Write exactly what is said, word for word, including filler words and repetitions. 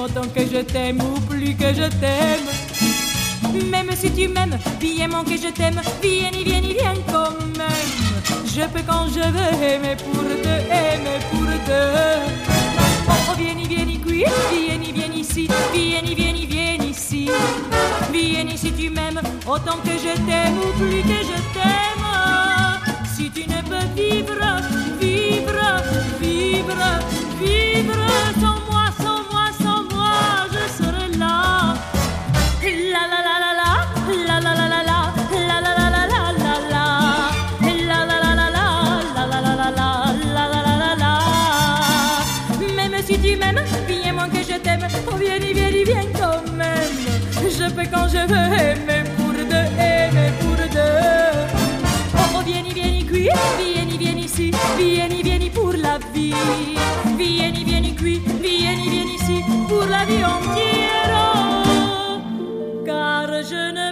autant que je t'aime ou plus que je t'aime. Même si tu m'aimes, bien mon que je t'aime, viens, viens, viens quand même. Je peux quand je veux aimer pour deux, aimer pour deux. Oh, viens, viens qui, viens, viens ici, viens, viens, viens ici. Viens si tu m'aimes, autant que je t'aime ou plus que je t'aime. Si tu ne peux vivre, vivre, vivre, vivre sans moi, sans moi, sans moi, je serai là. La la la la la, la la la la la, la la la la la la la, la la la la la, la la la la la, la la la la la. Même si tu m'aimes, bien moins que je t'aime, oh viens, viens, viens quand même. Je peux quand je veux aimer pour deux, aimer pour deux. Oh viens, viens qui, viens, viens ici, viens, viens pour la vie. Viens, viens qui, viens, viens ici pour la vie entière. Car je ne